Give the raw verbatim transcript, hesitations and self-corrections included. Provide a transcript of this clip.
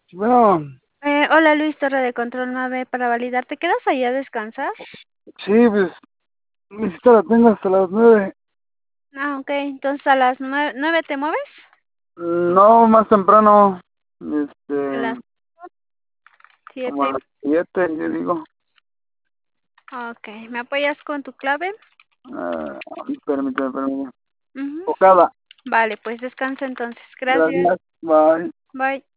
Bueno, Eh, hola Luis, Torre de Control nueve para validar. ¿Te quedas ahí a descansar? sí, pues mi cita la tengo hasta las nueve. Ah, ok. Entonces a las nueve, ¿nueve te mueves? No, más temprano, A las este, como a siete. las siete, yo digo. Ok. ¿Me apoyas con tu clave? Ah, permíteme, permíteme. Ujú. Tocada. Vale, pues descansa entonces. Gracias. Gracias. Bye. Bye.